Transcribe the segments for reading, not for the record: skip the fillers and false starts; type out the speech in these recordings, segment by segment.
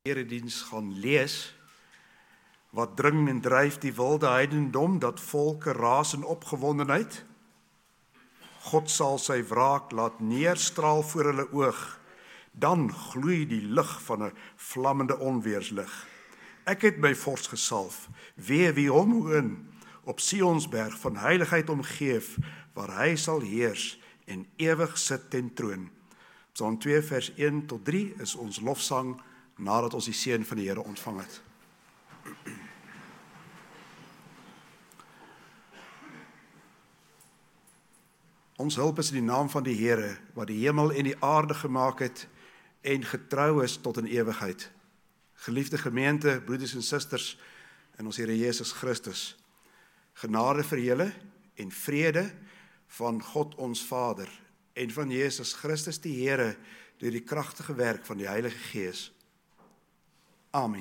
erediens gaan lees, wat dring en dryf die wilde heidendom, dat volke raas in opgewondenheid? God sal sy wraak laat neerstraal voor hulle oog, dan gloei die lig van 'n vlammende onweerslig. Ek het my vors gesalf, wie hom hoon, op Sionsberg van heiligheid omgeef, waar hy sal heers en ewig sit ten troon. Psalm 2 vers 1 tot 3 is ons lofsang nadat ons die seën van die Here ontvang het. Ons hulp is in die naam van die Here, wat die hemel en die aarde gemaak het en getrou is tot in ewigheid. Geliefde gemeente, broeders en susters in ons Here Jesus Christus, genade vir julle en vrede van God ons Vader en van Jesus Christus die Here deur die kragtige werk van die Heilige Gees. Amen.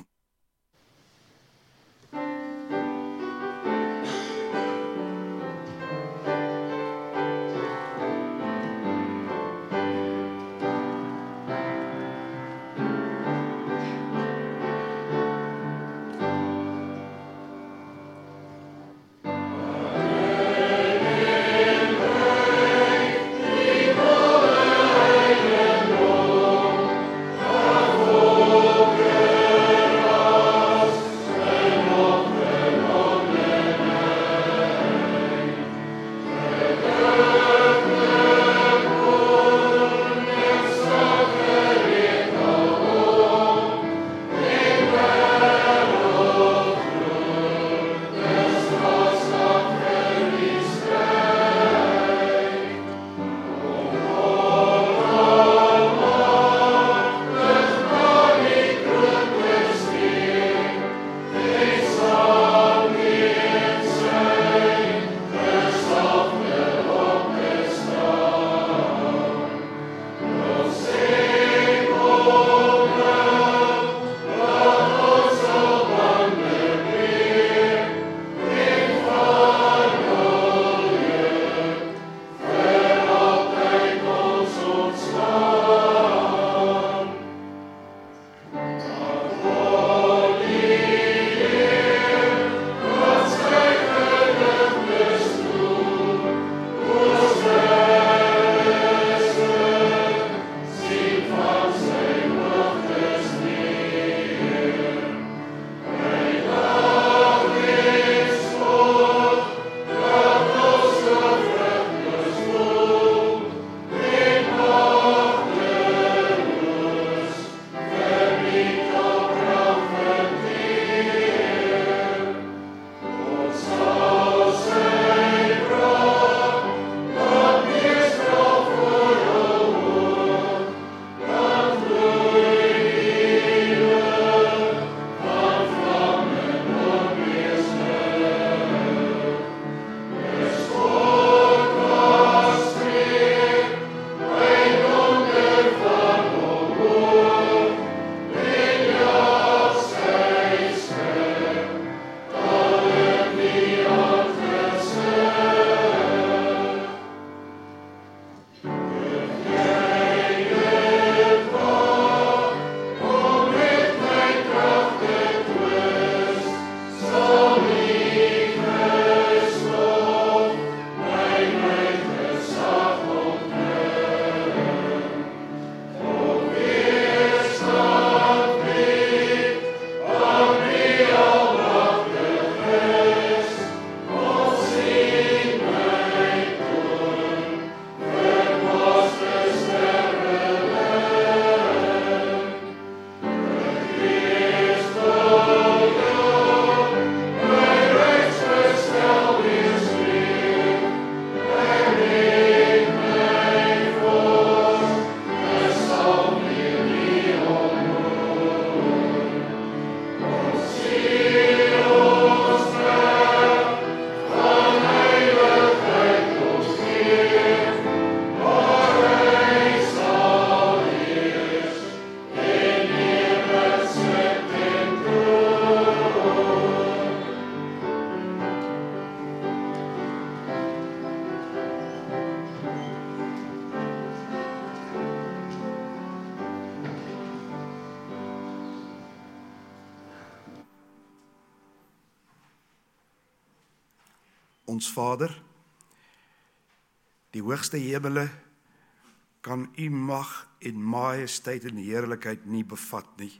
Ons Vader, die hoogste hemele kan U mag en majesteit en heerlikheid nie bevat nie.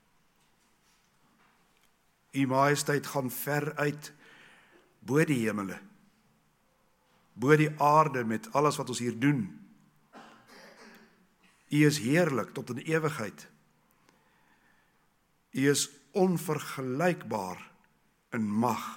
U majesteit gaan ver uit bo die hemele, bo die aarde met alles wat ons hier doen. U is heerlik tot in ewigheid. U is onvergelykbaar in mag.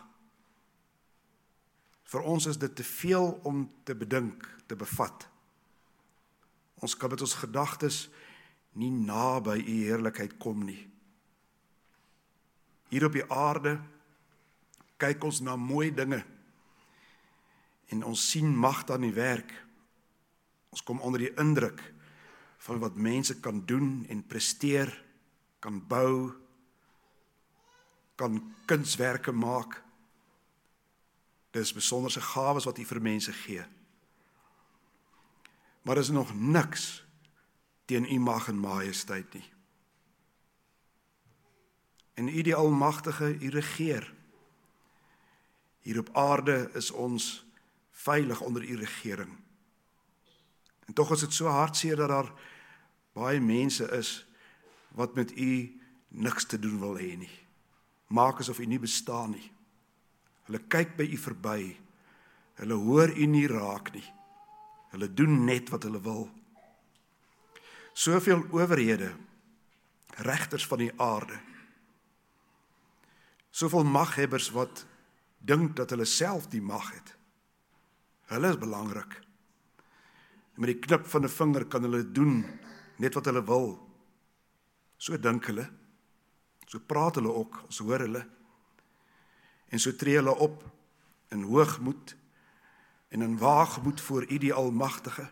Vir ons is dit te veel om te bedink, te bevat. Ons kan met ons gedagtes nie naby U heerlikheid kom nie. Hier op die aarde kyk ons na mooi dinge en ons sien magte aan die werk. Ons kom onder die indruk van wat mense kan doen en presteer, kan bou, kan kunswerke maak. Dis besonderse gawes wat U vir mense gee. Maar is nog niks teen U mag en majesteit nie. En U die Almagtige, U regeer. Hier op aarde is ons veilig onder U regering. En tog is dit so hartseer dat daar baie mense is wat met U niks te doen wil hê nie. Maak asof U nie bestaan nie. Hulle kyk by U verby. Hulle hoor U nie raak nie. Hulle doen net wat hulle wil. Soveel owerhede, regters van die aarde. Soveel maghebbers wat dink dat hulle self die mag het. Hulle is belangrik. Met die knip van 'n vinger kan hulle doen net wat hulle wil. So dink hulle. So praat hulle ook, ons hoor hulle. En so tree hulle op in hoogmoed en in waagmoed voor U die Almagtige.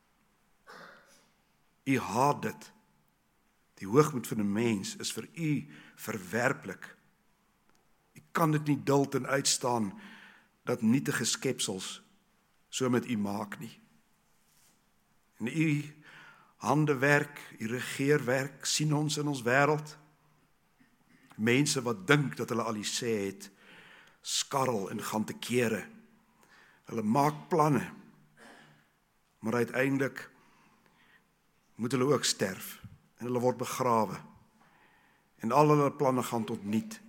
U haat dit. Die hoogmoed van 'n mens is vir U verwerplik. U kan dit nie duld en uitstaan dat nietige skepsels so met U maak nie. En U handewerk, U regeerwerk sien ons in ons wêreld. Mense wat dink dat hulle al die sê het, skarrel en gaan te kere. Hulle maak planne, maar uiteindelik moet hulle ook sterf en hulle word begrawe. En al hulle planne gaan tot niet.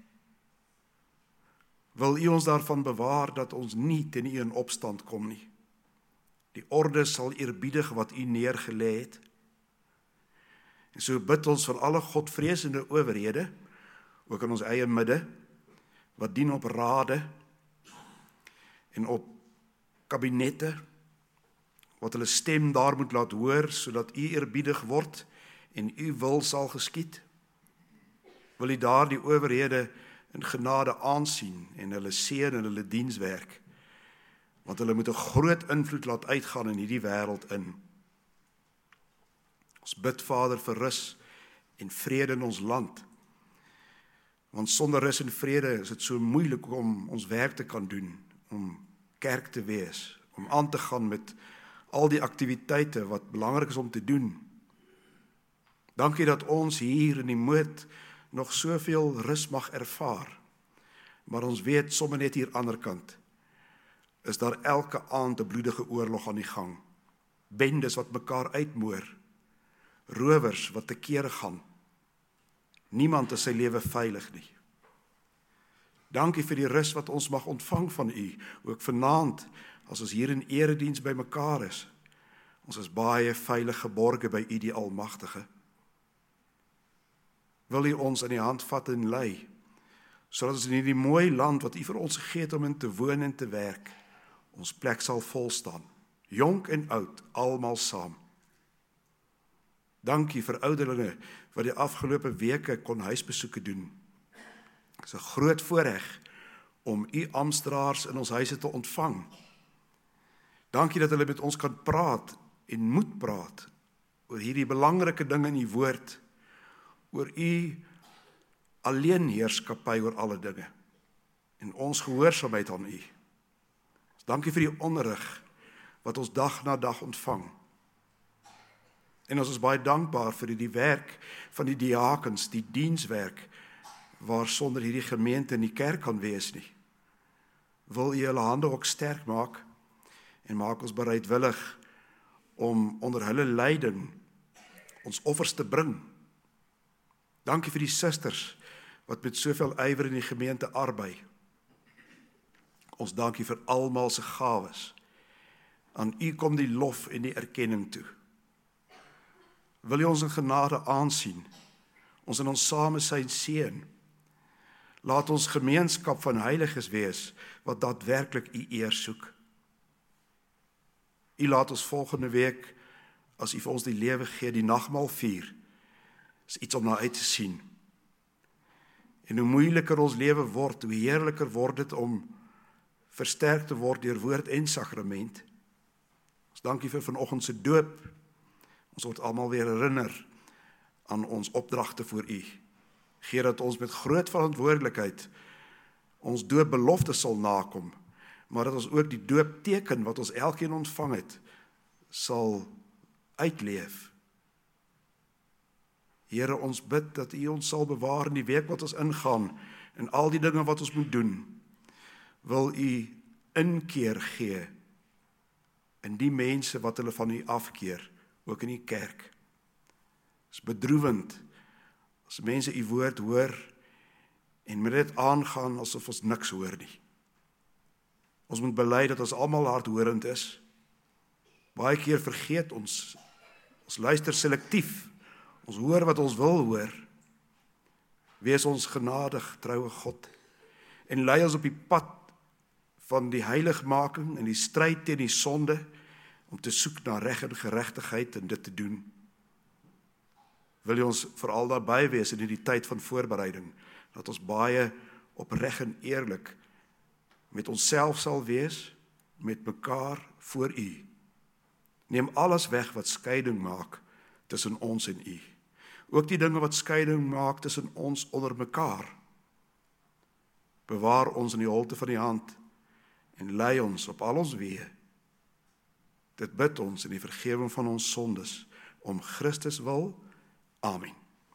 Wil U ons daarvan bewaar dat ons nie teen U in opstand kom nie. Die orde sal eerbiedig wat U neergelê het. En so bid ons van alle godvreesende owerhede, ook in ons eie midde, wat dien op rade en op kabinette, wat hulle stem daar moet laat hoor, sodat U eerbiedig word en U wil sal geskied. Wil U daar die owerhede in genade aansien en hulle seën en hulle dienswerk, want hulle moet 'n groot invloed laat uitgaan in hierdie wêreld in. Ons bid, Vader, vir rus en vrede in ons land, want sonder rus en vrede is dit so moeilik om ons werk te kan doen, om kerk te wees, om aan te gaan met al die aktiwiteite wat belangrik is om te doen. Dankie dat ons hier in die Moed nog soveel rus mag ervaar, maar ons weet sommer net hier aan die ander kant is daar elke aand 'n bloedige oorlog aan die gang. Bendes wat mekaar uitmoor, rowers wat te kere gaan. Niemand is sy lewe veilig nie. Dankie vir die rus wat ons mag ontvang van U, ook vanaand as ons hier in erediens by mekaar is. Ons is baie veilig geborge by U die Almagtige. Wil U ons in die hand vat en lei, sodat ons in hierdie mooi land wat U vir ons gegee het om in te woon en te werk, ons plek sal vol staan, jonk en oud, almal saam. Dankie vir ouderlinge wat die afgelope weke kon huisbesoeke doen. Dit is 'n groot voorreg om U amptenare in ons huise te ontvang. Dankie dat hulle met ons kan praat en moet praat oor hierdie belangrike dinge in U woord, oor U alleenheerskappy oor alle dinge en ons gehoorsaamheid aan U. Dankie vir die onderrig wat ons dag na dag ontvang. En ons is baie dankbaar vir die werk van die diakens, die dienswerk, waar sonder hierdie gemeente in die kerk kan wees nie. wil U hulle hande ook sterk maak en maak ons bereidwillig om onder hulle leiding ons offers te bring. Dankie vir die susters wat met soveel ywer in die gemeente arbei. Ons dankie vir almal se gawes. Aan U kom die lof en die erkenning toe. Wil U ons in genade aansien, ons in ons samesyn seën. Laat ons gemeenskap van heiliges wees, wat daadwerklik U eer soek. U laat ons volgende week, as U vir ons die lewe gee, die nagmaal vier. Is iets om na uit te sien. En hoe moeiliker ons lewe word, hoe heerliker word dit om versterk te word deur woord en sakrament. Ons dankie vir vanoggend se doop. Ons word almal weer herinner aan ons opdragte voor U. Gee dat ons met groot verantwoordelikheid ons doopbelofte sal nakom, maar dat ons ook die doopteken wat ons elkeen ontvang het, sal uitleef. Here, ons bid dat U ons sal bewaar in die week wat ons ingaan, en al die dinge wat ons moet doen. Wil U inkeer gee in die mense wat hulle van U afkeer, ook in die kerk. Het is bedroewend as mense U woord hoor en met dit aangaan asof ons niks hoor nie. Ons moet bely dat ons almal hardhorend is. Baie keer vergeet ons luister selektief. Ons hoor wat ons wil hoor. Wees ons genadig, troue God, en lei ons op die pad van die heiligmaking en die stryd teen die sonde, om te soek na reg en geregtigheid en dit te doen. Wil U ons veral daarbey wees in die tyd van voorbereiding, dat ons baie opreg en eerlik met onsself sal wees, met mekaar voor U. Neem alles weg wat skeiding maak tussen ons en U. Ook die dinge wat skeiding maak tussen ons onder mekaar. Bewaar ons in die holte van die hand en lei ons op al ons weë. Dit bid ons in die vergewing van ons sondes, om Christus wil. Amen.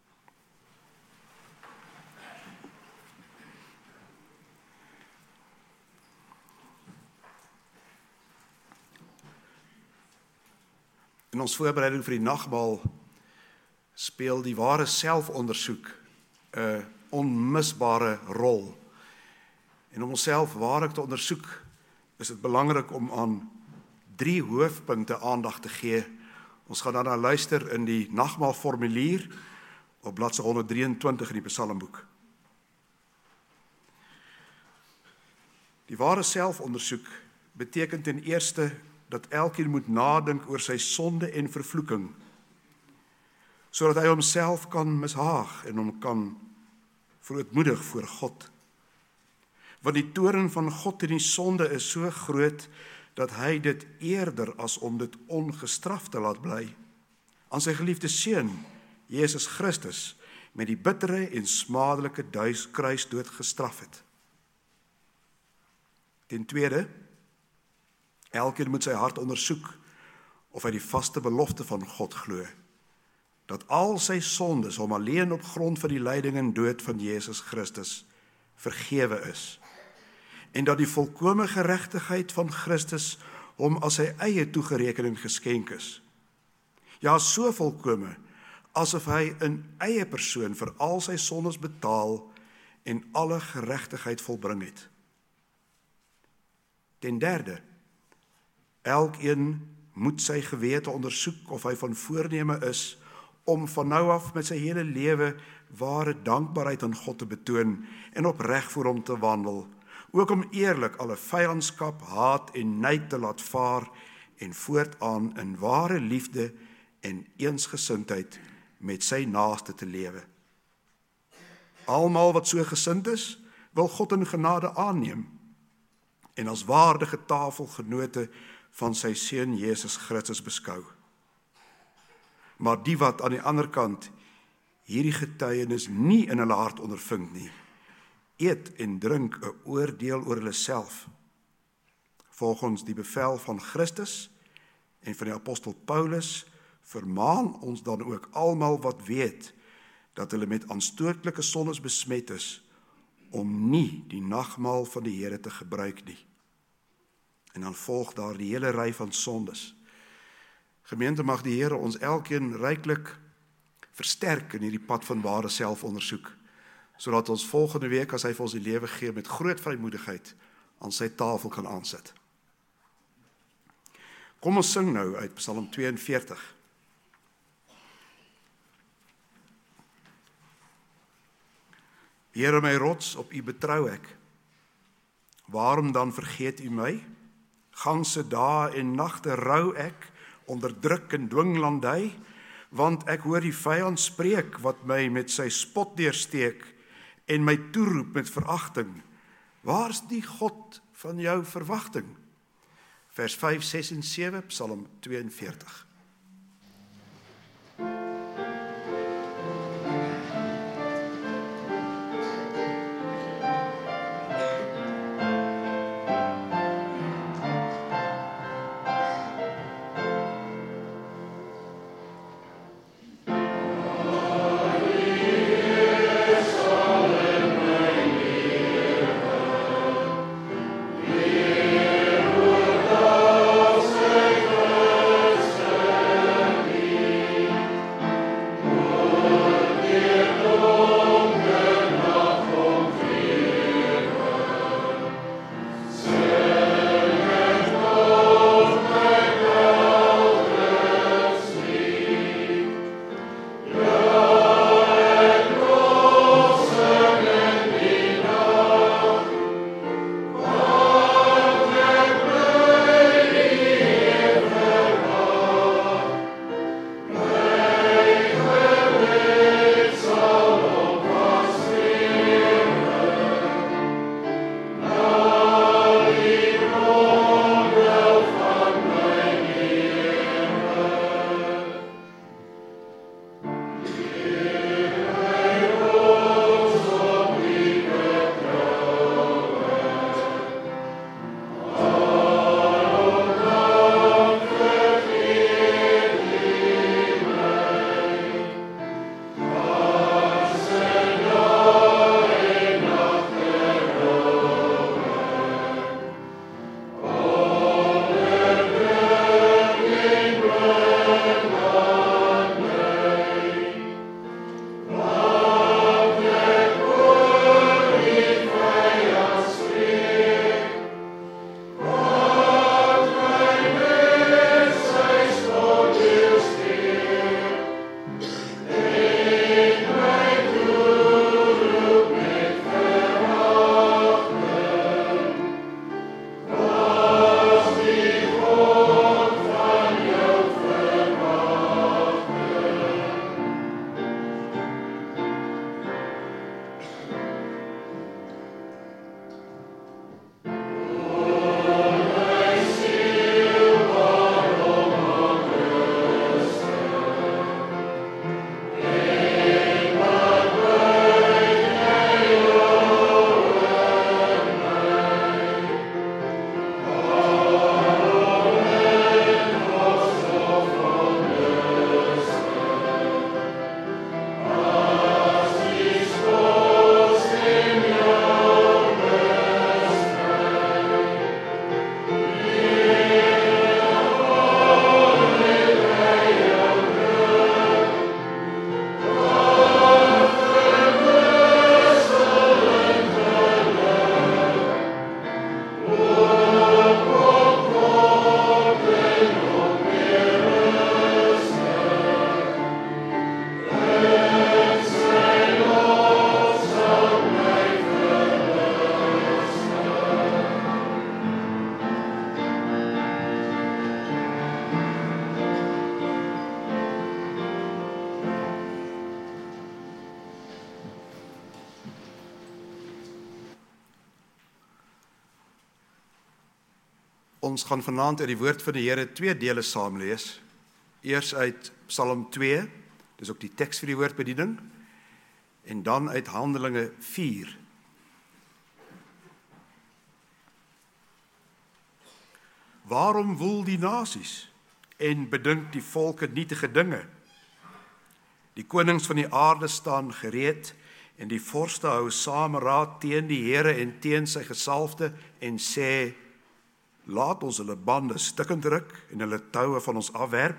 In ons voorbereiding vir die nagmaal speel die ware selfondersoek 'n onmisbare rol. En om onsself waarlik te ondersoek, is dit belangrik om aan 3 hoofpunte aandag te gee. Ons gaan daarna luister in die nagmaalformulier op bladsy 123 in die Psalmboek. Die ware selfondersoek beteken ten eerste dat elkeen moet nadink oor sy sonde en vervloeking, sodat hy homself kan mishaag en hom kan verootmoedig voor God. Want die toorn van God teen die sonde is so groot, dat hy dit eerder as om dit ongestraf te laat bly, aan sy geliefde seun, Jesus Christus, met die bittere en smadelike kruisdood gestraf het. Ten tweede, elkeen moet sy hart ondersoek, of hy die vaste belofte van God glo, dat al sy sondes hom alleen op grond van die lyding en dood van Jesus Christus vergewe is, en dat die volkome geregtigheid van Christus hom as sy eie toegereken en geskenk is. Ja, so volkome, asof hy in eie persoon vir al sy sondes betaal en alle geregtigheid volbring het. Ten derde, elkeen moet sy gewete ondersoek of hy van voorneme is om van nou af met sy hele lewe ware dankbaarheid aan God te betoon en opreg voor hom te wandel, ook om eerlik alle vyandskap, haat en nyd te laat vaar en voortaan in ware liefde en eensgesindheid met sy naaste te lewe. Almal wat so gesind is, wil God in genade aanneem en as waardige tafelgenote van sy seun Jesus Christus beskou. Maar die wat aan die ander kant hierdie getuienis nie in hulle hart ondervind nie, eet en drink 'n oordeel oor hulle self. Volgens die bevel van Christus en van die apostel Paulus vermaan ons dan ook almal wat weet dat hulle met aanstootlike sondes besmet is, om nie die nagmaal van die Here te gebruik nie. En dan volg daar die hele ry van sondes. Gemeente, mag die Here ons elkeen ryklik versterk in hierdie pad van ware selfondersoek, sodat ons volgende week, as hy vir ons die lewe gee, met groot vrymoedigheid aan sy tafel kan aansit. Kom ons sing nou uit Psalm 42. Here my rots, op U betrou ek. Waarom dan vergeet U my? Ganse dae en nagte rou ek, onderdruk en dwinglandy, want ek hoor die vyand spreek wat my met sy spot deursteek en my toeroep met veragting. Waar's die God van jou verwagting? Vers 5, 6 en 7, Psalm 42. Ons gaan vanaand uit die woord van die Here 2 dele saam lees. Eers uit Psalm 2, dis ook die teks vir die woordbediening, en dan uit Handelinge 4. Waarom woel die nasies en bedink die volke nietige dinge? Die konings van die aarde staan gereed En die vorste hou sameraad teen die Here en teen sy gesalfde en sê, laat ons hulle bande stikkend ruk en hulle toue van ons afwerp.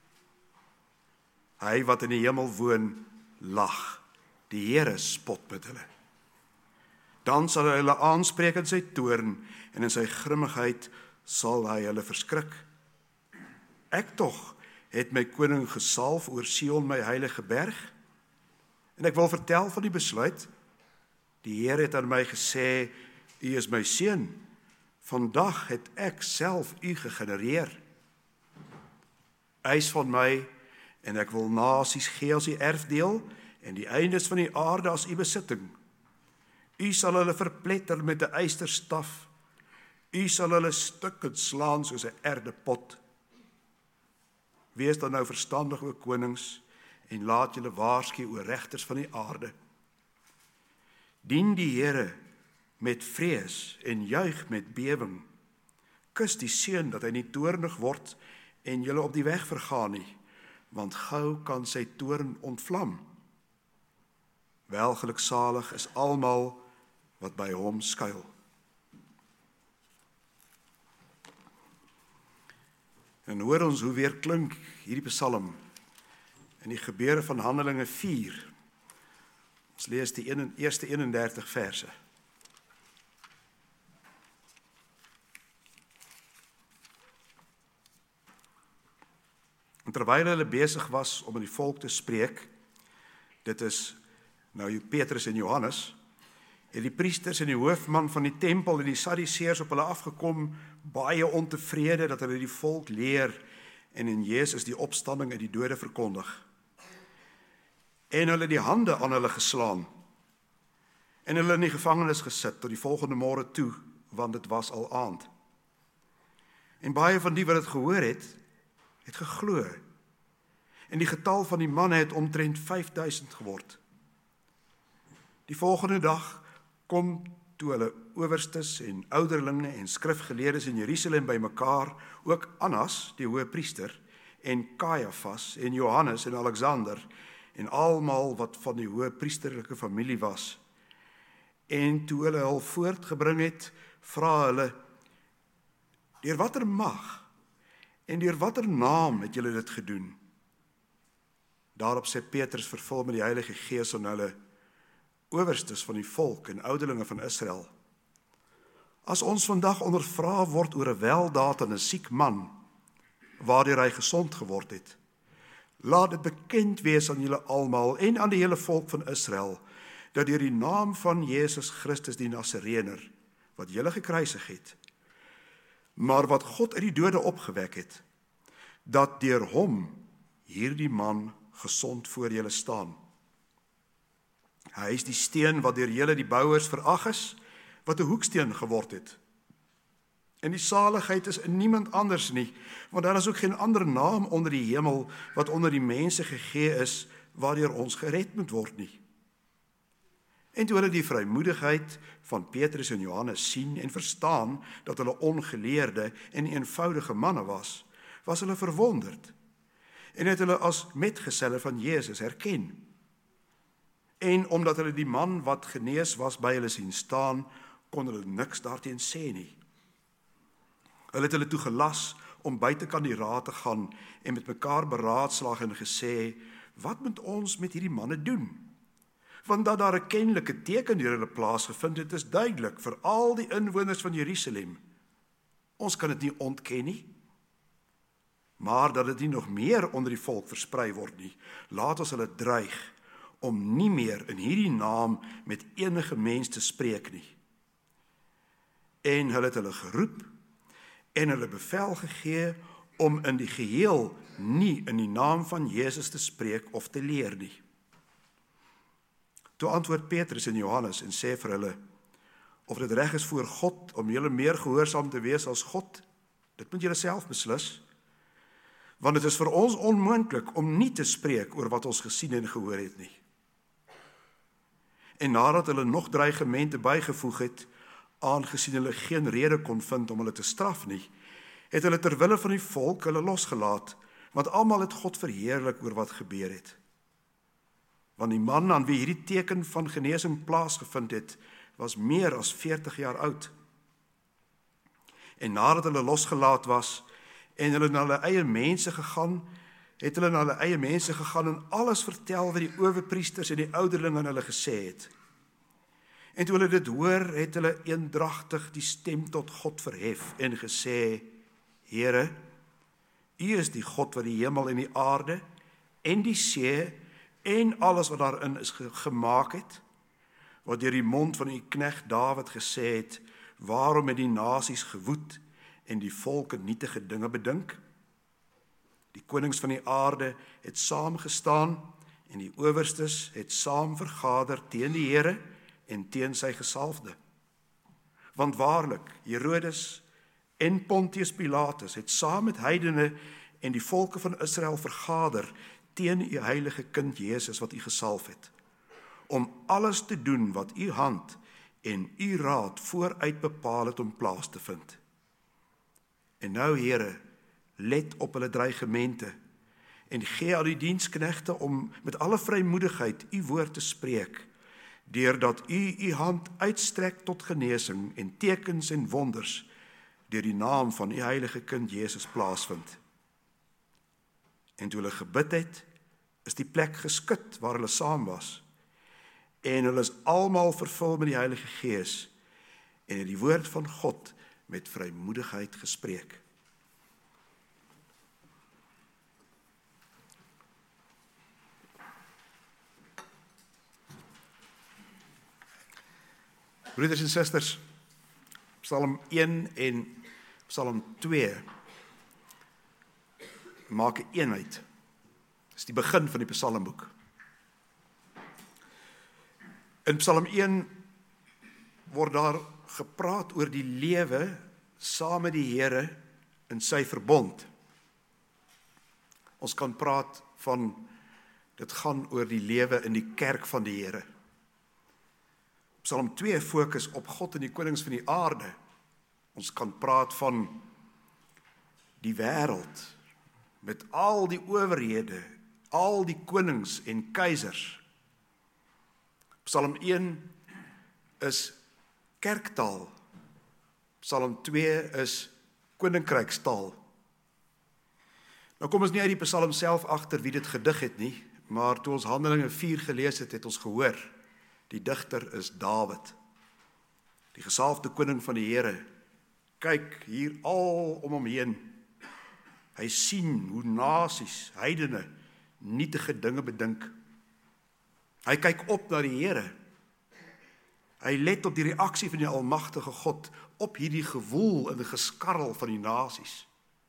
Hy wat in die hemel woon, lag. Die Here spot met hulle. Dan sal hy hulle aanspreek in sy toorn en in sy grimmigheid sal hy hulle verskrik. Ek tog het my koning gesalf oor Sion, my heilige berg. En ek wil vertel van die besluit. Die Here het aan my gesê, u is my seun. Vandag het ek self u gegenereer. Eis van my, en ek wil nasies gee as u erfdeel, en die eindes van die aarde as u besitting. U sal hulle verpletter met 'n ysterstaf. U sal hulle stukkend slaan soos 'n erdepot. Wees dan nou verstandig, o konings, en laat julle waarsku, o regters van die aarde. Dien die Here met vrees en juig met bewing. Kus die seun dat hy nie toornig word en julle op die weg vergaan nie, want gou kan sy toorn ontvlam. Welgeluksalig is almal wat by hom skuil. En hoor ons hoe weer klink hierdie psalm in die Gebeure van Handelinge 4. Ons lees die eerste 31 verse. En terwyl hulle besig was om in die volk te spreek, dit is nou Petrus en Johannes, het die priesters en die hoofman van die tempel en die Sadduseërs op hulle afgekom, baie ontevrede dat hulle die volk leer en in Jesus die opstanding uit die dode verkondig. En hulle die hande aan hulle geslaan en hulle in die gevangenis gesit tot die volgende môre toe, want dit was al aand. En baie van die wat dit gehoor het geglo. En die getal van die manne het omtrent 5000 geword. Die volgende dag kom toe hulle owerstes en ouderlinge en skrifgeleerdes in Jerusalem bymekaar, ook Annas, die hoëpriester, en Kajafas en Johannes en Alexander en almal wat van die hoëpriesterlike familie was. En toe hulle hul voortgebring het, vra hulle, deur watter mag en deur watter naam het julle dit gedoen? Daarop sê Petrus, vervul met die Heilige Gees, aan hulle, owerstes van die volk en ouderlinge van Israel. As ons vandag ondervra word oor 'n weldaad aan 'n siek man, waardeur hy gesond geword het, laat dit bekend wees aan julle almal en aan die hele volk van Israel, dat deur die naam van Jesus Christus die Nasareëner, wat julle gekruisig het, maar wat God uit die dode opgewek het, dat deur hom hierdie man gesond voor julle staan. Hy is die steen wat deur julle die bouers verag is, wat 'n hoeksteen geword het. En die saligheid is in niemand anders nie, want daar is ook geen ander naam onder die hemel wat onder die mense gegee is, waardeur ons gered moet word nie. En toe hulle die vrymoedigheid van Petrus en Johannes sien en verstaan dat hulle ongeleerde en eenvoudige manne was hulle verwonderd en het hulle as metgeselle van Jesus herken. En omdat hulle die man wat genees was by hulle sien staan, kon hulle niks daarteen sê nie. Hulle het hulle toegelas om buitekant die raad te gaan en met mekaar beraadslaag en gesê, wat moet ons met hierdie manne doen? Want dat daar 'n kennelike teken deur hulle plaasgevind het, is duidelik vir al die inwoners van Jerusalem. Ons kan dit nie ontken nie. Maar dat dit nie nog meer onder die volk versprei word nie, laat ons hulle dreig om nie meer in hierdie naam met enige mens te spreek nie. En hulle het hulle geroep en hulle bevel gegee om in die geheel nie in die naam van Jesus te spreek of te leer nie. Toe antwoord Petrus en Johannes en sê vir hulle, of dit reg is voor God om julle meer gehoorsaam te wees as God, dit moet julle self beslis. Want dit is vir ons onmoontlik om nie te spreek oor wat ons gesien en gehoor het nie. En nadat hulle nog dreigemente bygevoeg het, aangesien hulle geen rede kon vind om hulle te straf nie, het hulle ter wille van die volk hulle losgelaat, want almal het God verheerlik oor wat gebeur het. want die man aan wie hierdie teken van genesing plaasgevind het, was meer as 40 jaar oud. En nadat hulle losgelaat was, en hulle na hulle eie mense gegaan, het hulle na hulle eie mense gegaan en alles vertel wat die owerpriesters en die ouderlinge aan hulle gesê het. En toe hulle dit hoor, het hulle eendragtig die stem tot God verhef en gesê, Here, U is die God wat die hemel en die aarde en die see en alles wat daarin is gemaak het, wat deur die mond van U knegt Dawid gesê het, waarom het die nasies gewoed en die volke nietige dinge bedink? Die konings van die aarde het saamgestaan en die owerstes het saam vergader teen die Here en teen sy gesalfde. Want waarlik, Herodes en Pontius Pilatus het saam met heidene en die volke van Israel vergader teen U heilige kind Jesus wat U gesalf het, om alles te doen wat U hand en U raad vooruit bepaal het om plaas te vind. En nou, Here, let op hulle dreigemente en gee aan die diensknegte om met alle vrymoedigheid U woord te spreek, deurdat U hand uitstrek tot genesing en tekens en wonders deur die naam van U heilige kind Jesus plaasvind. En toe hulle gebid het, is die plek geskud waar hulle saam was, en hulle is almal vervul met die Heilige Gees en het die woord van God met vrymoedigheid gespreek. Broeders en susters, Psalm 1 en Psalm 2 maak 'n eenheid. Dit is die begin van die Psalmboek. In Psalm 1 word daar gepraat oor die lewe saam met die Here in sy verbond. Ons kan praat van, dit gaan oor die lewe in die kerk van die Here. Psalm 2 fokus op God en die konings van die aarde. Ons kan praat van die wêreld, met al die owerhede, al die konings en keisers. Psalm 1 is kerktaal. Psalm 2 is koninkrykstaal. Nou kom ons nie uit die Psalm self agter wie dit gedig het nie, maar toe ons Handelinge 4 gelees het, het ons gehoor, die digter is Dawid, die gesalfde koning van die Here. Kyk hier al om hom heen. Hy sien hoe nasies, heidene, nietige dinge bedink. Hy kyk op na die Here. Hy let op die reaksie van die almagtige God op hierdie gewoel en die geskarrel van die nasies.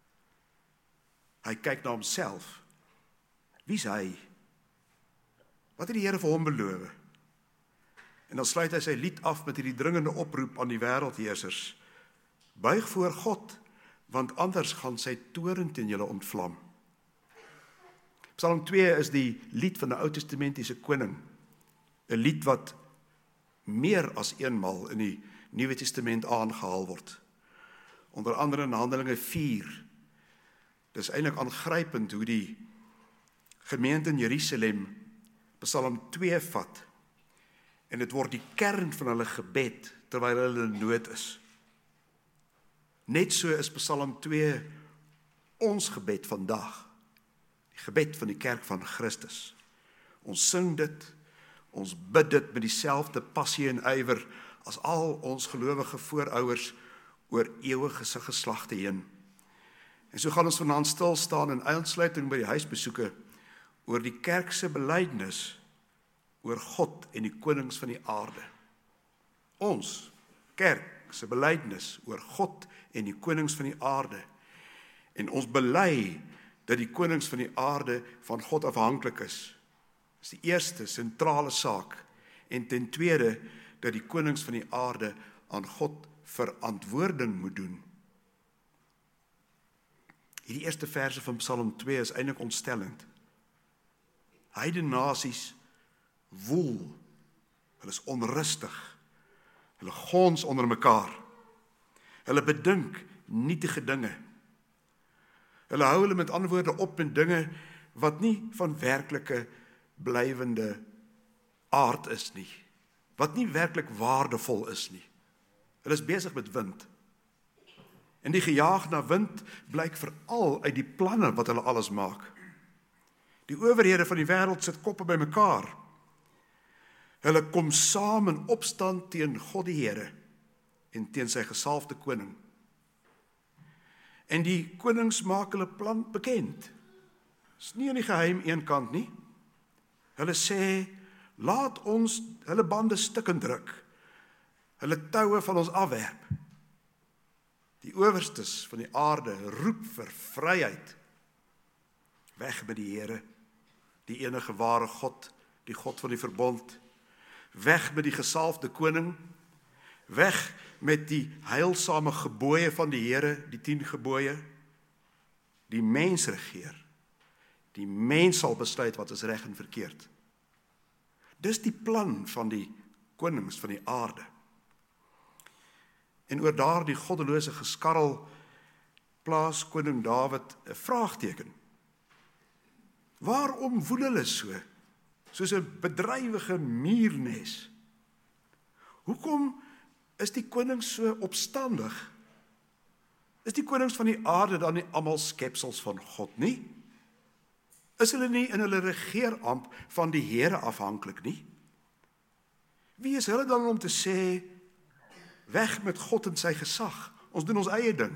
Hy kyk na homself. Wie's hy? Wat het die Here vir hom beloof? En dan sluit hy sy lied af met hierdie dringende oproep aan die wêreldheersers. Buig voor God, want anders gaan sy toorn teen julle ontvlam. Psalm 2 is die lied van 'n Ou Testamentiese koning. 'n Lied wat meer as eenmal in die Nuwe Testament aangehaal word. Onder andere in Handelinge 4. Dis eintlik aangrypend hoe die gemeente in Jerusalem Psalm 2 vat. En dit word die kern van hulle gebed terwyl hulle in nood is. Net so is Psalm 2 ons gebed vandag. Die gebed van die kerk van Christus. Ons sing dit, ons bid dit met dieselfde passie en ywer as al ons gelowige voorouers oor ewige geslagte heen. En so gaan ons vanaand stil staan in aansluiting by die huisbesoeke oor die kerk se belydenis oor God en die konings van die aarde. Ons kerk se belydenis oor God en die konings van die aarde. En ons bely dat die konings van die aarde van God afhanklik is. Dis die eerste sentrale saak. En ten tweede dat die konings van die aarde aan God verantwoording moet doen. Hierdie eerste verse van Psalm 2 is eintlik ontstellend. Heidene nasies woel. Hulle is onrustig. Hulle gons onder mekaar. Hulle bedink nietige dinge. Hulle hou hulle met ander woorde op in dinge wat nie van werklike blywende aard is nie, wat nie werklik waardevol is nie. Hulle is besig met wind. En die gejaag na wind blyk veral uit die planne wat hulle alles maak. Die owerhede van die wêreld sit koppe by mekaar. Hulle kom saam in opstand teen God die Here en teen sy gesalfde koning. En die konings maak hulle plan bekend. Is nie in die geheim een kant nie. Hulle sê, laat ons hulle bande stukkend druk, hulle toue van ons afwerp. Die owerstes van die aarde roep vir vryheid. Weg met die Here, die enige ware God, die God van die verbond. Weg met die gesalfde koning. Weg met die heilsame gebooie van die Here, die 10 gebooie. Die mens regeer. Die mens sal besluit wat is reg en verkeerd. Dis die plan van die konings van die aarde. En oor daardie goddelose geskarrel plaas koning Dawid 'n vraagteken. Waarom woel hulle so? Soos 'n bedrywige muurnes. Hoekom is die konings so opstandig? Is die konings van die aarde dan nie almal skepsels van God nie? Is hulle nie in hulle regeeramp van die Here afhanklik nie? Wie is hulle dan om te sê, weg met God en sy gesag, ons doen ons eie ding?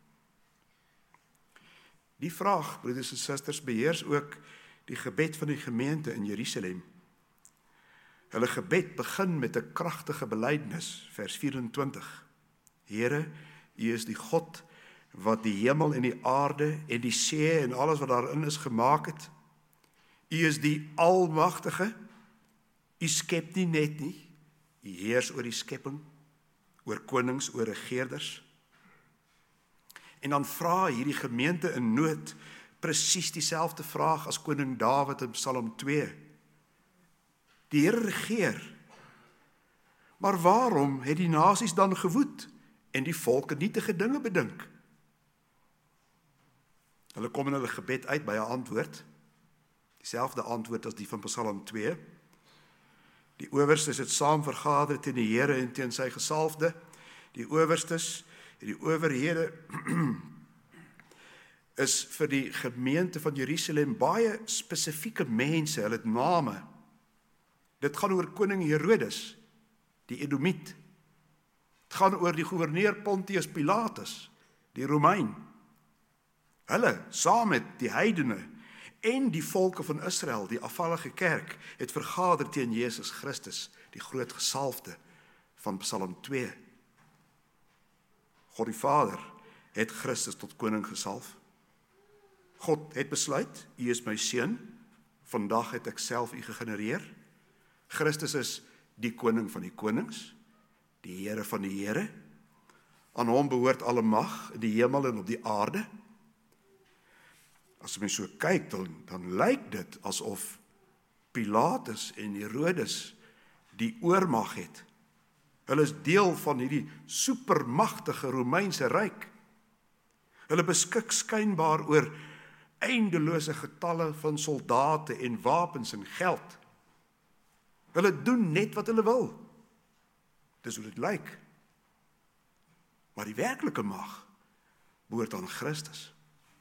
Die vraag, broeders en susters, beheers ook die gebed van die gemeente in Jerusalem. Hulle gebed begin met 'n kragtige belydenis, vers 24. Here, U is die God wat die hemel en die aarde en die see en alles wat daarin is gemaak het. U is die almagtige. U skep nie net nie. U heers oor die skepping, oor konings, oor regeerders. En dan vra hierdie gemeente in nood presies dieselfde vraag as koning Dawid in Psalm 2. Die Here regeer. Maar waarom het die nasies dan gewoed en die volke nietige dinge bedink? Hulle kom in hulle gebed uit by 'n antwoord, dieselfde antwoord as die van Psalm 2. Die owerstes het saam vergader teen die Here en teen sy gesalfde. Die owerstes en die owerhede is vir die gemeente van Jerusalem baie spesifieke mense, hulle het name. Dit gaan oor koning Herodes, die Edomiet. Dit gaan oor die goewerneur Pontius Pilatus, die Romein. Hulle, saam met die heidene en die volke van Israel, die afvallige kerk, het vergader teen Jesus Christus, die groot gesalfde van Psalm 2. God die Vader het Christus tot koning gesalf. God het besluit, U is my seun, vandag het ek self U gegenereer. Christus is die koning van die konings, die Here van die Here. Aan hom behoort alle mag in die hemel en op die aarde. As mens so kyk, dan lyk dit asof Pilatus en Herodes die oormag het. Hulle is deel van hierdie supermagtige Romeinse ryk. Hulle beskik skynbaar oor eindelose getalle van soldate en wapens en geld. Hulle doen net wat hulle wil. Dis hoe dit lyk. Maar die werklike mag behoort aan Christus.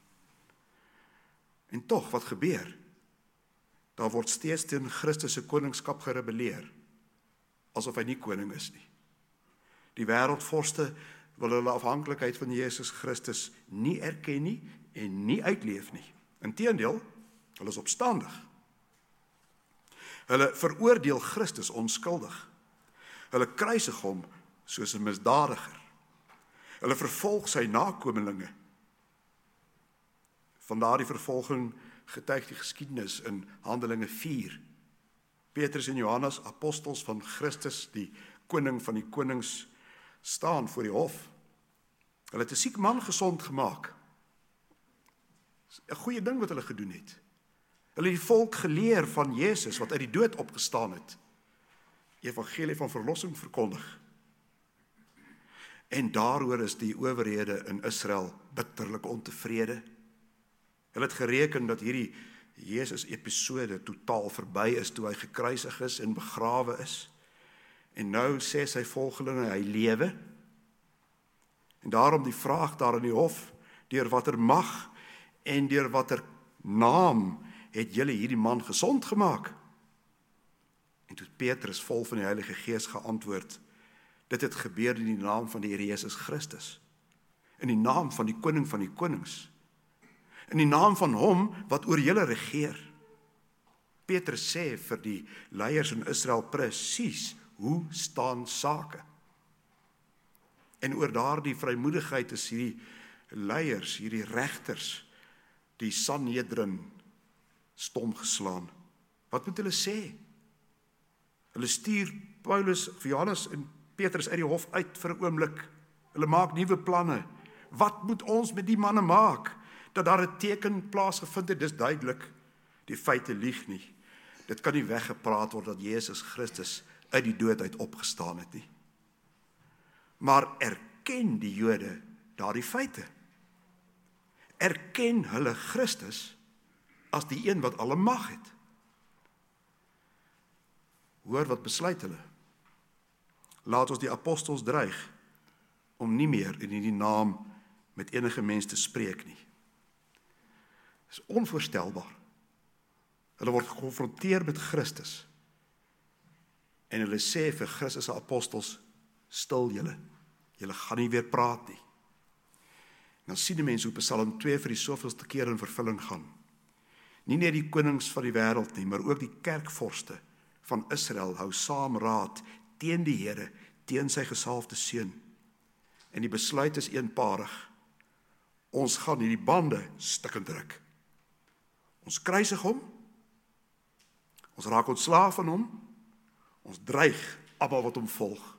En tog, wat gebeur? Daar word steeds teen Christus se koningskap gerebelleer, asof hy nie koning is nie. Die wêreldvorste wil hulle afhanklikheid van Jesus Christus nie erken nie en nie uitleef nie. Inteendeel, hulle is opstandig. Hulle veroordeel Christus onskuldig. Hulle kruisig hom soos 'n misdadiger. Hulle vervolg sy nakomelinge. Van daardie vervolging getuig die geskiedenis in Handelinge 4. Petrus en Johannes, apostels van Christus, die koning van die konings, staan voor die hof. Hulle het 'n siek man gesond gemaak. 'n Goeie ding wat hulle gedoen het. Hulle het die volk geleer van Jesus wat uit die dood opgestaan het. Evangelie van verlossing verkondig. En daaroor is die owerhede in Israel bitterlik ontevrede. Hulle het gereken dat hierdie Jesus episode totaal verby is, toe hy gekruisig is en begrawe is. En nou sê sy volgelinge, hy lewe. En daarom die vraag daar in die hof, deur watter mag en deur watter naam het julle hierdie man gesond gemaak? En toe Petrus vol van die Heilige Gees geantwoord, dit het gebeur in die naam van die Here Jesus Christus, in die naam van die koning van die konings, in die naam van hom wat oor julle regeer. Petrus sê vir die leiers in Israel presies hoe staan sake. En oor daardie vrymoedigheid is hierdie leiers, hierdie regters, die Sanhedrin stom geslaan. Wat moet hulle sê? Hulle stuur Paulus, Johannes en Petrus uit die hof uit vir 'n oomblik. Hulle maak nuwe planne. Wat moet ons met die manne maak? Dat daar 'n teken plaasgevind het, dis duidelik. Die feite lieg nie. Dit kan nie weggepraat word dat Jesus Christus uit die dood uit opgestaan het nie. Maar erken die Jode daardie feite? Erken hulle Christus as die een wat alle mag het? Hoor wat besluit hulle. Laat ons die apostels dreig om nie meer in die naam met enige mens te spreek nie. Dit is onvoorstelbaar. Hulle word gekonfronteer met Christus en hulle sê vir Christus se apostels, stil julle gaan nie weer praat nie. En dan sien die mense hoe Psalm 2 vir die soveelste keer in vervulling gaan. Nie net die konings van die wêreld nie, maar ook die kerkvorste van Israel hou saam raad teen die Here, teen sy gesalfde seun. En die besluit is eenparig. Ons gaan hierdie bande stukkend druk. Ons kruisig hom, ons raak ontslaaf van hom, ons dreig almal wat hom volg.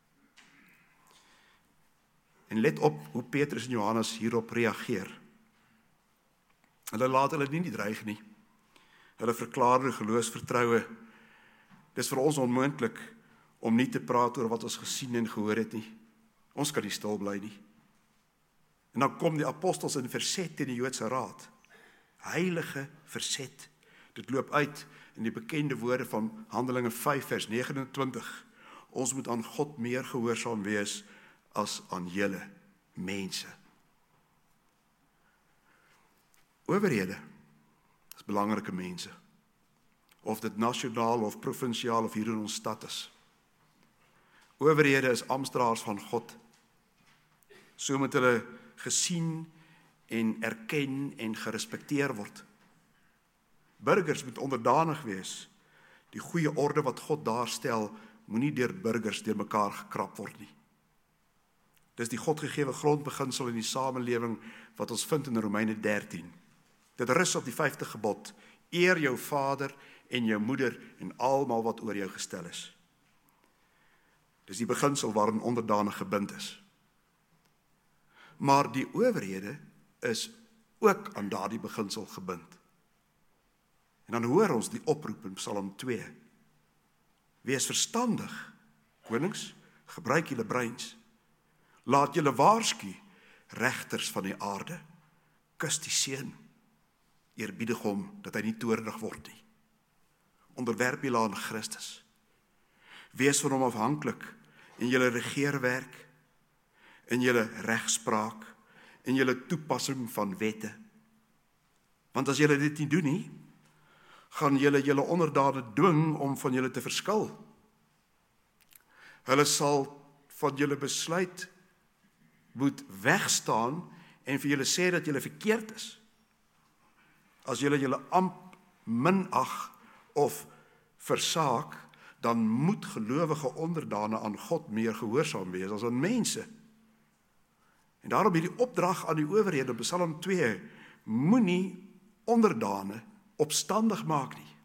En let op hoe Petrus en Johannes hierop reageer. Hulle laat hulle nie dreig nie. Hulle verklaar hulle geloofsvertroue. Dis vir ons onmoontlik om nie te praat oor wat ons gesien en gehoor het nie. Ons kan nie stil bly nie. En dan kom die apostels in verset teen die Joodse raad. Heilige verset. Dit loop uit in die bekende woorde van Handelinge 5 vers 29. Ons moet aan God meer gehoorsaam wees as aan julle mense. Owerhede is belangrike mense. Of dit nasionaal of provinsiaal of hier in ons stad is. Owerhede is amptenare van God. So moet hulle gesien en erken en gerespekteer word. Burgers moet onderdanig wees. Die goeie orde wat God daarstel, moenie deur burgers deur mekaar gekrap word nie. Dis die Godgegewe grondbeginsel in die samelewing wat ons vind in Romeine 13. Dit rus op die 5de gebod: eer jou vader en jou moeder en almal wat oor jou gestel is. Dis die beginsel waarin onderdanig gebind is. Maar die owerhede is ook aan daardie beginsel gebind. En dan hoor ons die oproep in Psalm 2. Wees verstandig, konings, gebruik julle breins. Laat julle waarsku, regters van die aarde. Kus die seun, eerbiedig hom, dat hy nie toornig word nie. Onderwerp julle aan Christus. Wees van hom afhanklik in julle regeerwerk, in julle regspraak, in julle toepassing van wette. Want as julle dit nie doen nie, gaan julle onderdane dwing om van julle te verskil. Hulle sal van julle besluit moet wegstaan en vir julle sê dat julle verkeerd is. As julle amp minag of versaak, dan moet gelowige onderdane aan God meer gehoorsaam wees as aan mense. En daarom hierdie opdrag aan die owerhede in Psalm 2, moenie onderdane opstandig maak nie.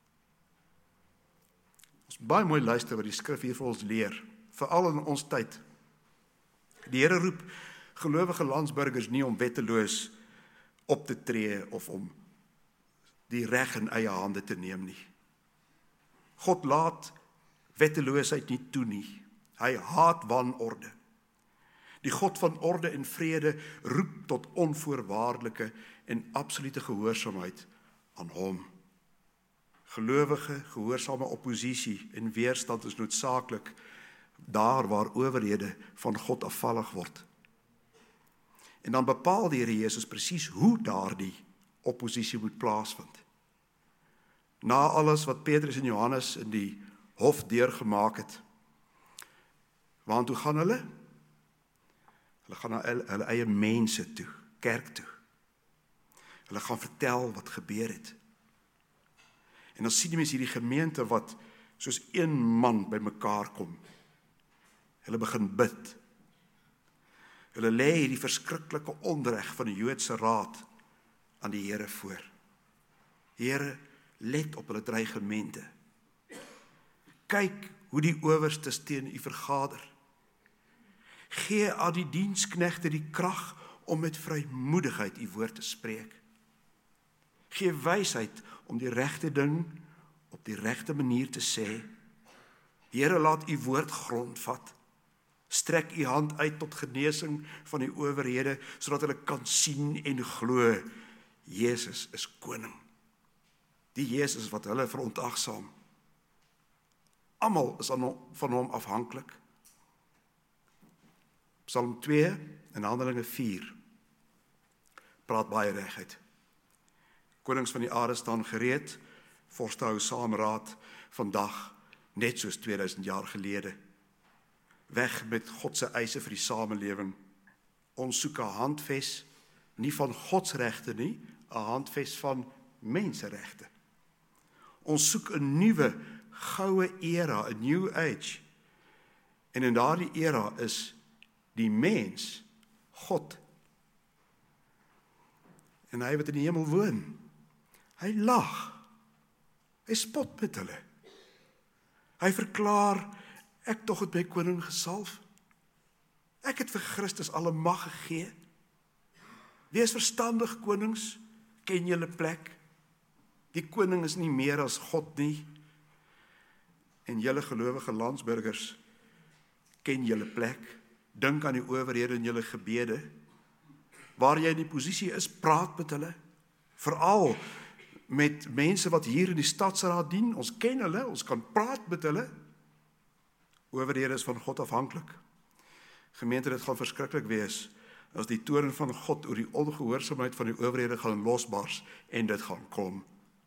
Ons baie mooi luister wat die skrif hier vir ons leer, veral in ons tyd. Die Here roep gelowige landsburgers nie om wetteloos op te tree of om die reg in eie hande te neem nie. God laat wetteloosheid nie toe nie. Hy haat wanorde. Die God van orde en vrede roep tot onvoorwaardelike en absolute gehoorsaamheid aan hom. Gelowige, gehoorsame oppositie en weerstand is noodsaaklik daar waar owerhede van God afvallig word. En dan bepaal die Here Jesus presies hoe daardie oppositie moet plaasvind. Na alles wat Petrus en Johannes in die hof deurgemaak het, waartoe gaan hulle? Hulle gaan na hulle eie mense toe, kerk toe. Hulle gaan vertel wat gebeur het. En dan sien die mense hierdie gemeente wat soos een man by mekaar kom. Hulle begin bid. Hulle lê hierdie verskriklike onreg van die Joodse raad aan die Here voor. Here, let op hulle dreigemente. Kyk hoe die owerstes teen u vergader. Gee aan die diensknegte die krag om met vrymoedigheid u woord te spreek. Gee wysheid om die regte ding op die regte manier te sê. Here, laat u woord grondvat. Strek u hand uit tot genesing van die owerhede, sodat hulle kan sien en glo, Jesus is koning. Die Jesus wat hulle verontagsaam. Almal is van hom afhanklik. Psalm 2 en Handelinge 4 praat baie reguit. Konings van die aarde staan gereed, vorste hou saam raad, vandag net soos 2000 jaar gelede. Weg met God se eise vir die samelewing. Ons soek 'n handves, nie van godsregte nie, 'n handves van menseregte. Ons soek 'n nuwe, goue era, 'n new age. En in daardie era is die mens God. En hy wat in die hemel woon, hy lag. Hy spot met hulle. Hy verklaar, ek tog het my koning gesalf. Ek het vir Christus alle mag gegee. Wees verstandig, konings, ken julle plek. Die koning is nie meer as God nie. En julle gelowige landsburgers, ken julle plek. Dink aan die owerhede in julle gebede. Waar jy in die posisie is, praat met hulle. Veral met mense wat hier in die stadsraad dien. Ons ken hulle, ons kan praat met hulle. Owerhede is van God afhanklik. Gemeente, dit gaan verskriklik wees as die toorn van God oor die ongehoorsaamheid van die owerhede gaan losbars en dit gaan kom.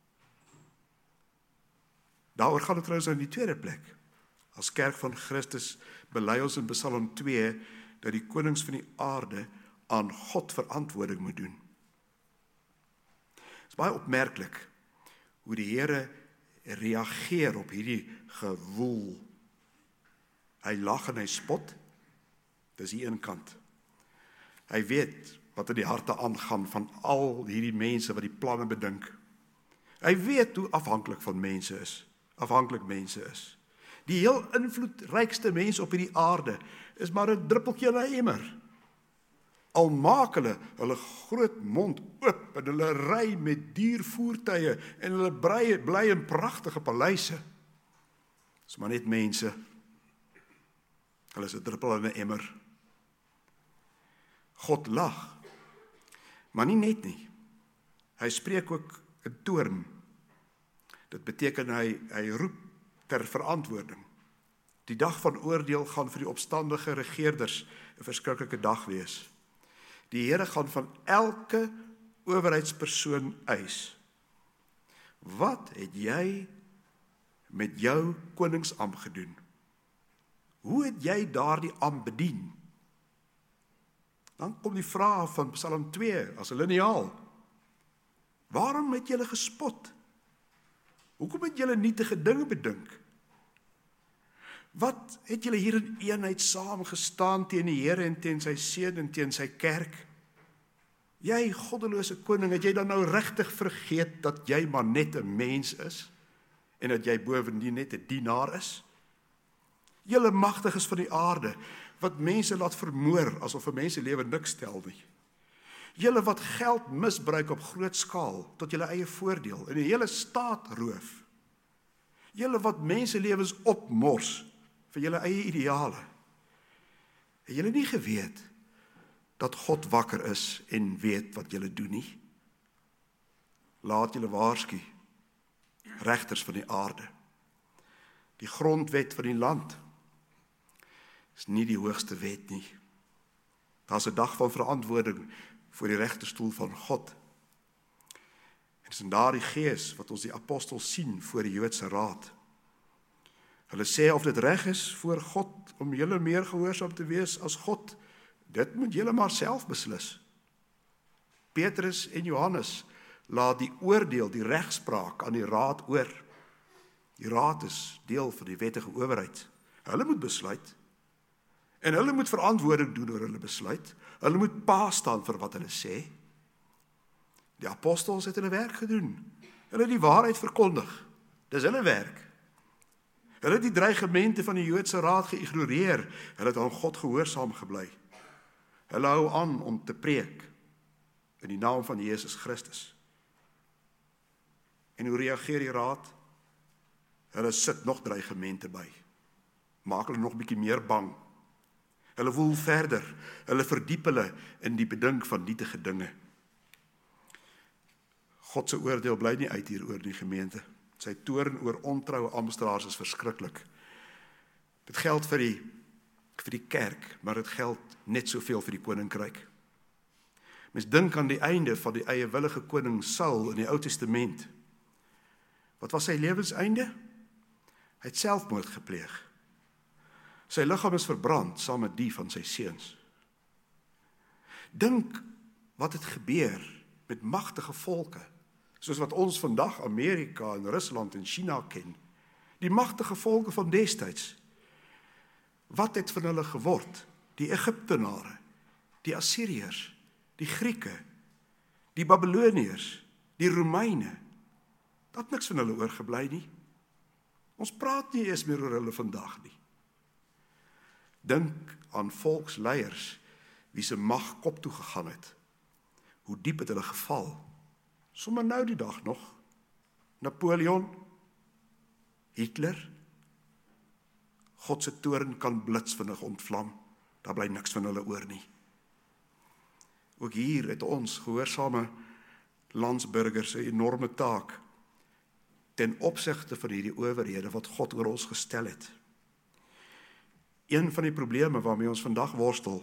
Daaroor gaan dit trouwens in die tweede plek. As kerk van Christus bely ons in Psalm 2 dat die konings van die aarde aan God verantwoording moet doen. Het is baie opmerklik hoe die Here reageer op hierdie gewoel. Hy lag en hy spot. Dis die een kant. Hy weet wat in die harte aangaan van al hierdie mense wat die planne bedink. Hy weet hoe afhanklik mense is. Die heel invloedrykste mense op hierdie aarde is maar 'n druppeltjie in 'n emmer. Al maak hulle groot mond oop en hulle ry met diervoertuie en hulle bly in pragtige paleise. Dis maar net mense. Hulle is 'n druppel in 'n emmer. God lag, maar nie net nie. Hy spreek ook 'n toorn. Dit beteken hy roep ter verantwoording. Die dag van oordeel gaan vir die opstandige regerders 'n verskriklike dag wees. Die Here gaan van elke owerheidspersoon eis. Wat het jy met jou koningsambt gedoen? Hoe het jy daardie ambt bedien? Dan kom die vraag van Psalm 2 as 'n liniaal. Waarom het julle gespot? Hoekom het julle nietige dinge bedink? Wat het julle hier in eenheid saam gestaan teen die Here en teen sy seun en teen sy kerk? Jy goddelose koning, het jy dan nou regtig vergeet dat jy maar net 'n mens is en dat jy bovendien net 'n dienaar is? Julle magtiges van die aarde wat mense laat vermoor asof 'n mens se lewe niks tel nie. Julle wat geld misbruik op groot skaal tot julle eie voordeel en 'n hele staat roof. Julle wat mense lewens opmors vir julle eie ideale. Het julle nie geweet dat God wakker is en weet wat julle doen nie? laat julle waarsku, regters van die aarde. Die grondwet van die land is nie die hoogste wet nie. Daar's 'n dag van verantwoording voor die regterstoel van God. En dit is in daardie gees wat ons die apostels sien voor die Joodse raad. Hulle sê of dit reg is voor God om julle meer gehoorsaam te wees as God, dit moet julle maar self beslis. Petrus en Johannes laat die oordeel, die regspraak aan die raad oor. Die raad is deel van die wettige owerheid. Hulle moet besluit. En hulle moet verantwoording doen oor hulle besluit. Hulle moet pa staan vir wat hulle sê. Die apostels het hulle werk gedoen. Hulle het die waarheid verkondig. Dis hulle werk. Hulle het die dreigemente van die Joodse raad geïgnoreer. Hulle het aan God gehoorsaam gebly. Hulle hou aan om te preek in die naam van Jesus Christus. En hoe reageer die raad? Hulle sit nog dreigemente by. Maak hulle nog bietjie meer bang. Hulle woel verder. Hulle verdiep hulle in die bedink van nietige dinge. God se oordeel bly nie uit hier oor die gemeente. Sy toorn oor ontroue amptenare is verskriklik. Dit geld vir die kerk, maar dit geld net soveel vir die koninkryk. Mens dink aan die einde van die eiewillige koning Saul in die Ou Testament. Wat was sy lewenseinde? Hy het selfmoord gepleeg. Sy liggaam is verbrand saam met die van sy seuns. Dink wat het gebeur met magtige volke, soos wat ons vandag Amerika en Rusland en China ken. Die magtige volke van destyds. Wat het van hulle geword? Die Egiptenare, die Assiriërs, die Grieke, die Babiloniërs, die Romeine. Dat niks van hulle oorgebly nie. Ons praat nie eens meer oor hulle vandag nie. Dink aan volksleiers wie se mag kop toe gegaan het. Hoe diep het hulle geval? Sommige nou die dag nog. Napoleon, Hitler. God se toorn kan blitsvinnig ontvlam. Daar bly niks van hulle oor nie. Ook hier het ons gehoorsame landsburgers 'n enorme taak ten opsigte van hierdie owerhede wat God oor ons gestel het. Een van die probleme waarmee ons vandag worstel,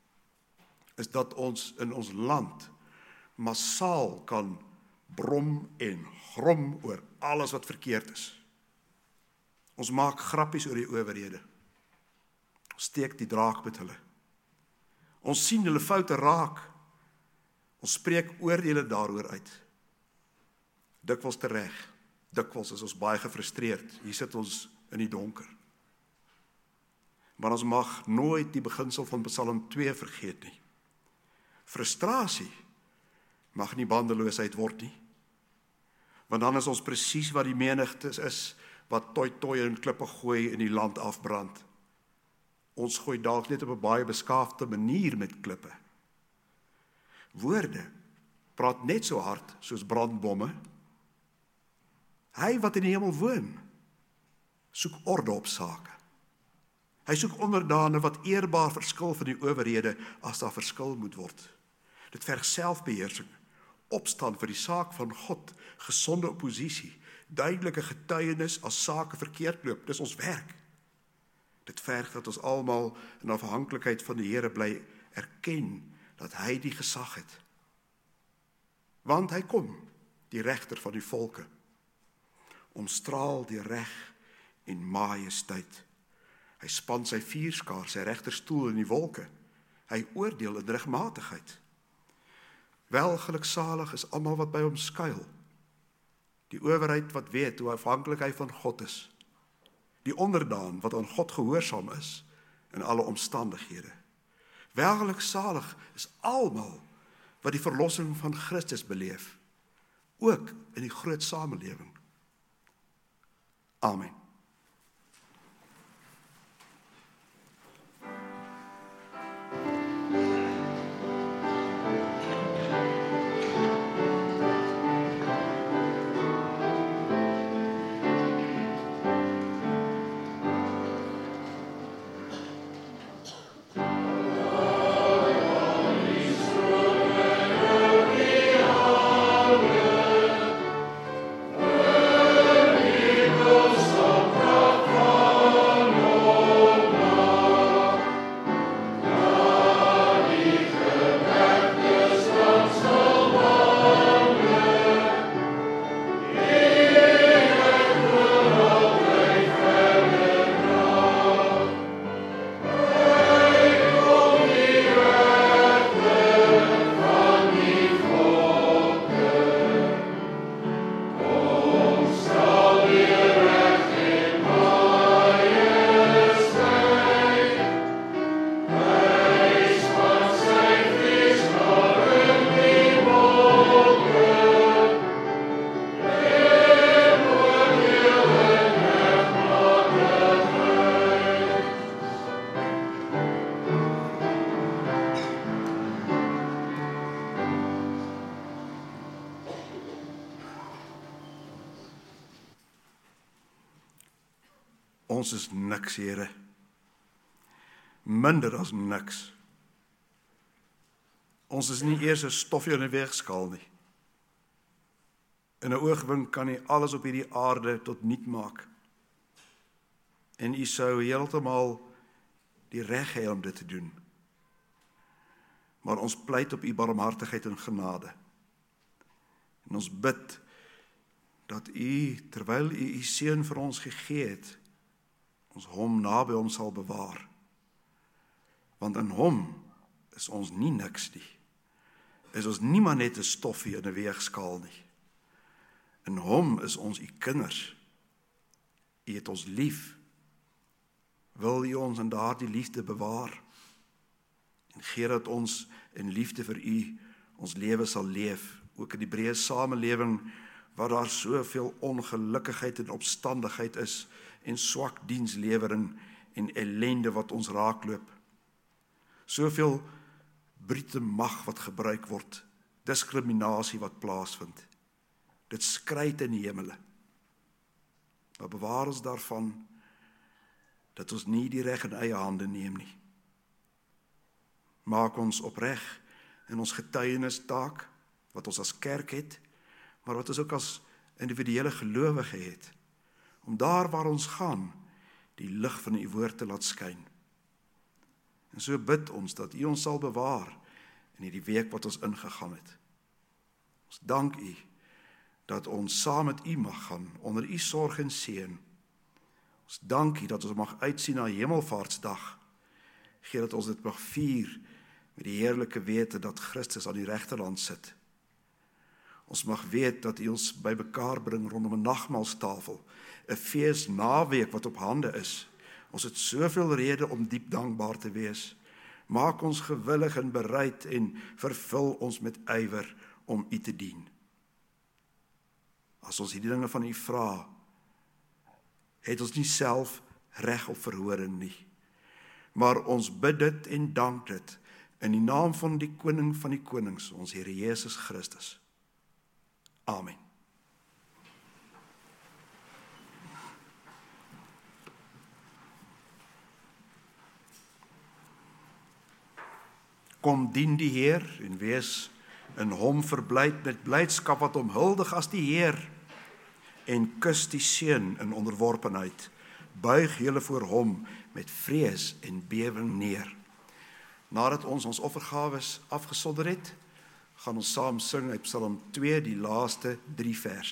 is dat ons in ons land massaal kan brom en grom oor alles wat verkeerd is. Ons maak grappies oor die owerhede. Ons steek die draak met hulle. Ons sien hulle foute raak. Ons spreek oordeele daaroor uit. Dikwels tereg. Dikwels is ons baie gefrustreerd. Hier sit ons in die donker. Maar ons mag nooit die beginsel van Psalm 2 vergeet nie. Frustrasie mag nie bandeloosheid word nie. Want dan is ons presies wat die menigte is, wat toi en klippe gooi in die land afbrand. Ons gooi dalk net op 'n baie beskaafde manier met klippe. Woorde praat net so hard soos brandbomme. Hy wat in die hemel woon, soek orde op sake. Hy soek onderdane wat eerbaar verskil van die owerhede as daar verskil moet word. Dit verg selfbeheersing, opstaan vir die saak van God, gesonde oppositie, duidelike getuienis as sake verkeerd loop. Dis ons werk. Dit verg dat ons almal in afhanklikheid van die Here bly erken dat hy die gesag het. Want hy kom, die regter van die volke, omstraal die reg en majesteit. Hy span sy vuurskaar, sy regterstoel in die wolke. Hy oordeel in regmatigheid. Welgeluksalig is almal wat by hom skuil. Die owerheid wat weet hoe afhanklik hy van God is. Die onderdaan wat aan God gehoorsaam is in alle omstandighede. Welgeluksalig is almal wat die verlossing van Christus beleef, ook in die groot samelewing. Amen. Ons is niks, Here. Minder as niks. Ons is nie eers 'n stofjie in 'n weegskaal nie. In 'n oogwink kan U alles op hierdie aarde tot niet maak. En U sou heeltemal die reg hê om dit te doen. Maar ons pleit op U barmhartigheid en genade. En ons bid dat U, terwyl U Seun vir ons gegee het, ons hom naby ons sal bewaar. Want in hom is ons nie niks nie. Is ons nie maar net 'n stoffie in 'n weegskaal nie. In hom is ons U kinders. U het ons lief. Wil U ons in daardie liefde bewaar? En gee dat ons in liefde vir U ons lewe sal leef, ook in die breë samelewing waar daar soveel ongelukkigheid en opstandigheid is en swak dienslewering en ellende wat ons raakloop. Soveel brute mag wat gebruik word, diskriminasie wat plaasvind. Dit skryt in die hemele. Maar bewaar ons daarvan dat ons nie die reg in eie hande neem nie. Maak ons opreg in ons getuienistaak wat ons as kerk het, maar wat ons ook as individuele gelowige het, om daar waar ons gaan, die lig van U woord te laat skyn. En so bid ons dat U ons sal bewaar in hierdie week wat ons ingegaan het. Ons dank U dat ons saam met U mag gaan onder U sorg en seën. Ons dank U dat ons mag uitsien na Hemelvaartsdag. Gee dat ons dit mag vier met die heerlike wete dat Christus aan die regterhand sit. Ons mag weet dat U ons by mekaar bring rondom 'n nagmaalstafel, 'n feesnaweek wat op hande is. Ons het soveel rede om diep dankbaar te wees. Maak ons gewillig en bereid en vervul ons met ywer om U te dien. As ons hierdie dinge van U vra, het ons nie self reg op verhoring nie. Maar ons bid dit en dank dit in die naam van die Koning van die Konings, ons Here Jesus Christus. Amen. Kom dien die Heer en wees in hom verblyd met blydskap wat hom huldig as die Heer en kus die Seun in onderworpenheid. Buig julle voor hom met vrees en bewering neer. Nadat ons offergawes afgesonder het, gaan ons saam sing uit Psalm 2, die laaste 3 verse.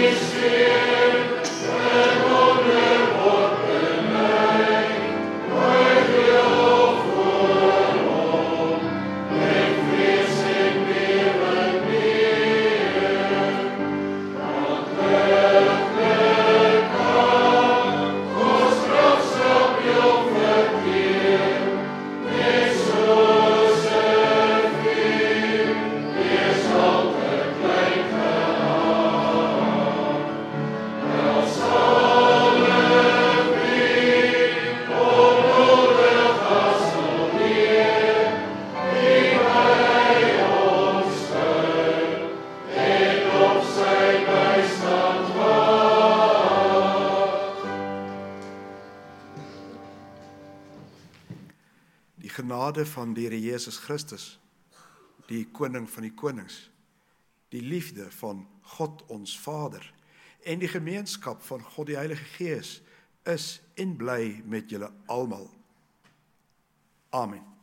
Die genade van die Here Jesus Christus, die koning van die konings, die liefde van God ons Vader en die gemeenskap van God die Heilige Gees is en bly met julle almal. Amen.